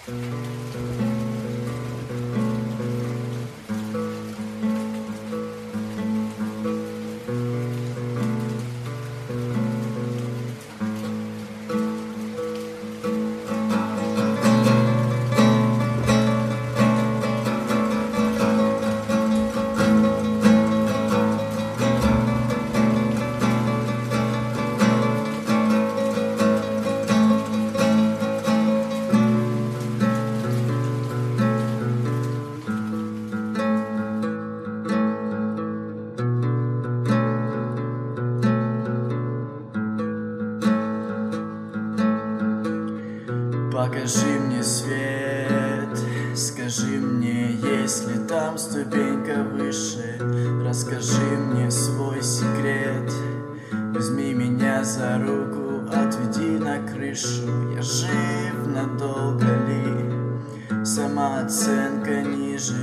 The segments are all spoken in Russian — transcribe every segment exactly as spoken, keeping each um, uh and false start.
Покажи мне свет, скажи мне, есть ли там ступенька выше. Расскажи мне свой секрет, возьми меня за руку, отведи на крышу. Я жив надолго ли, самооценка ниже.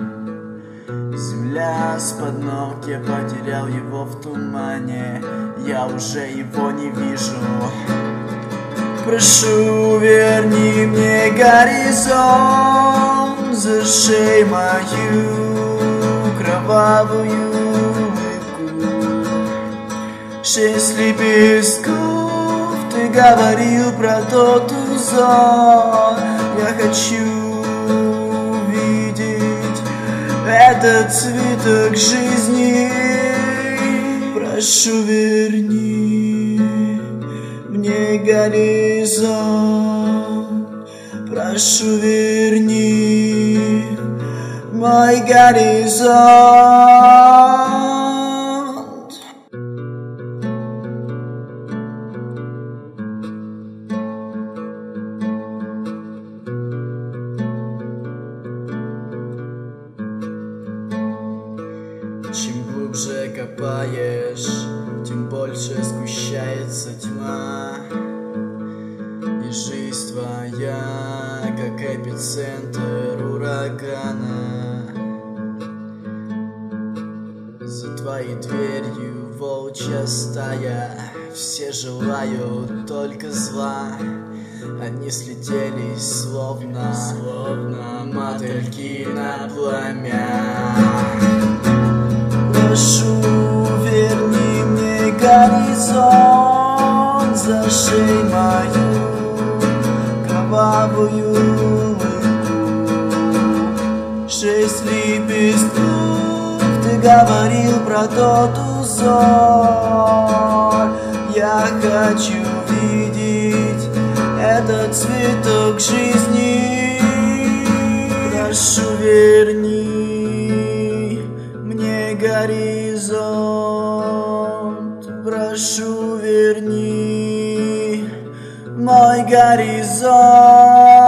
Земля с-под ног, я потерял его в тумане, я уже его не вижу. Прошу, верни мне горизонт, зашей мою кровавую улыбку. Шесть лепестков, ты говорил про тот узор. Я хочу увидеть этот цветок жизни. Прошу, верни мне горизонт, прошу, верни мой горизонт. Чем глубже копаешь, тем больше сгущается тьма. И жизнь твоя, как эпицентр урагана. За твоей дверью волчья стая, все желают только зла. Они слетелись словно, словно мотыльки на пламя. Прошу, верни мне горизонт, зашей мою кровавую улыбку. Шесть лепестков, ты говорил про тот узор. Я хочу видеть этот цветок жизни. Прошу, верни мне горизонт, прошу, верни мой горизонт.